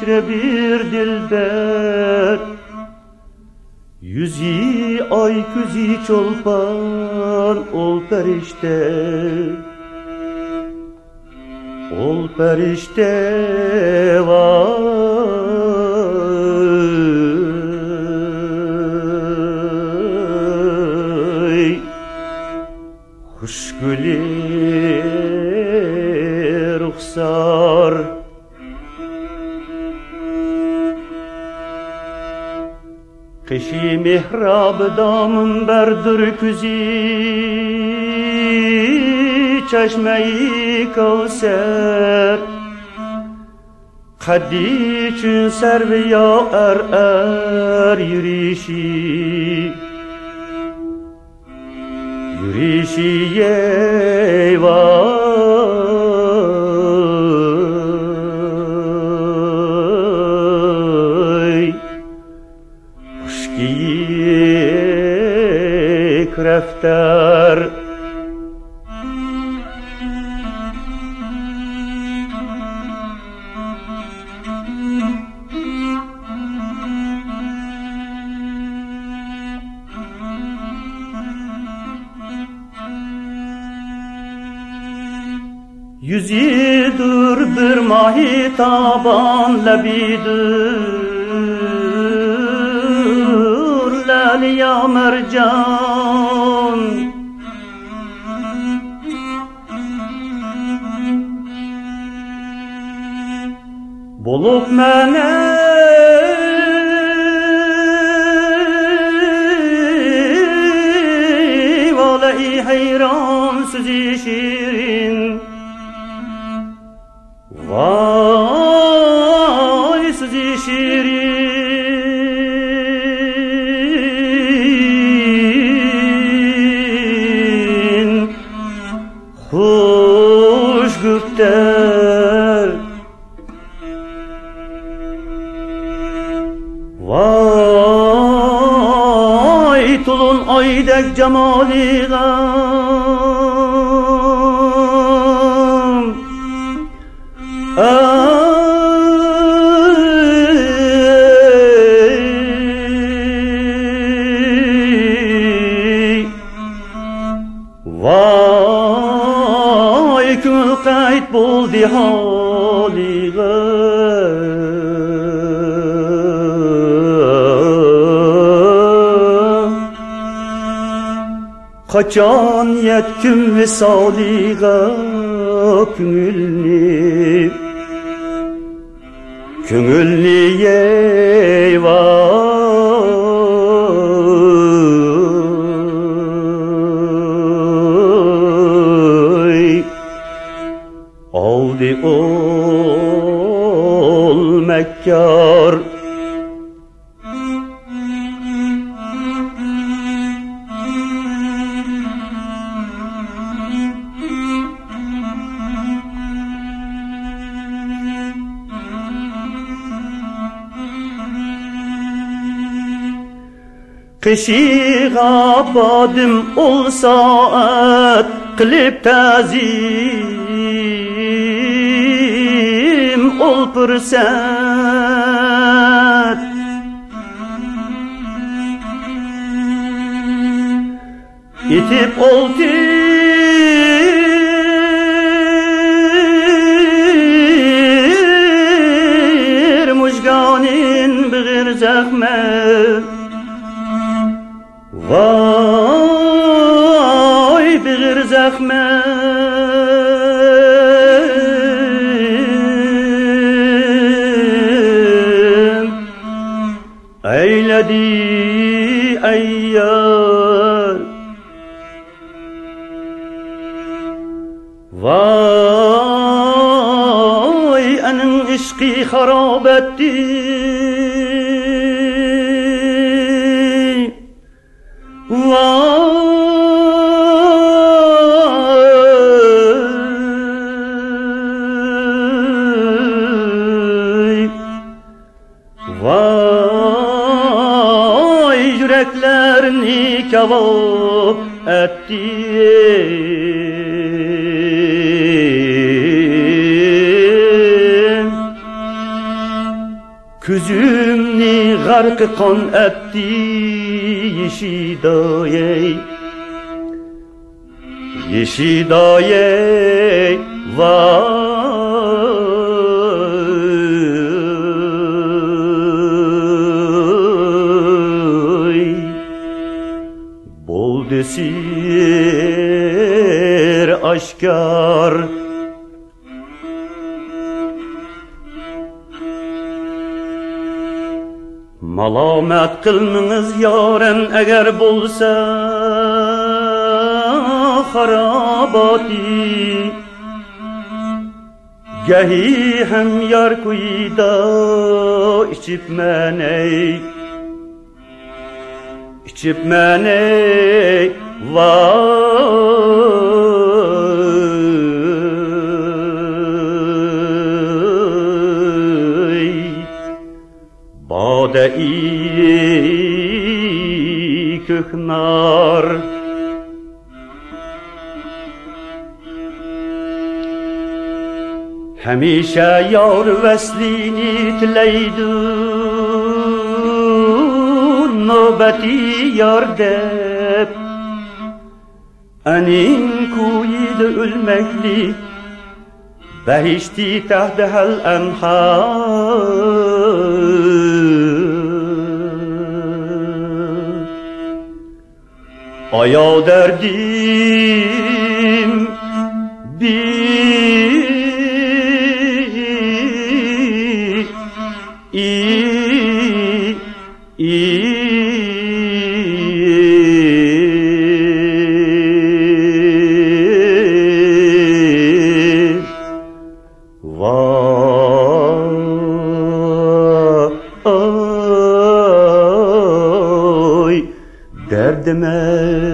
içre bir dilber, yüzü ay küzü çolpan ol perişte, ol perişte vay. Hoş gülü ruhsar, kışı mihrab damın berdur küzü, çeşme-i Kevser, kaddi çün serviya er yürüyüşü, yürüyüşü vay. Hoş giyik refter, yüzüdür bir mahi taban lebidur laliya mercan. Bulup mene vallahi hayran sizi şirin, vay sizi şirin, hoş güfter, vay tulun aydek cemaliğam, ey vay kül kayıt buldu haligam, kaçan yetkim visaliga künülni, künülni ey vay. Aldı ol mekkar, kışı abadım ol saat kılıp tazim ol fırsat. İtip oltir muşganin bir zahmet, vay bir zahmet. Eyledi eyyar, vay enin işki harap etti, vay vay yüreklerini kebap etti. Küzümni garkı kan etti Yeşidayey Yeşidayey vay Bol desir aşkar Malamet kılmınız yarem eğer bolsa harabati Gehi hem yar kuyda içip meney vay Bade-i köknar Hemişe yar veslini tileydu Nöbeti yar dep Enin kuydu ölmekli Behişti tehdehel enhar Aya derdim vay derdime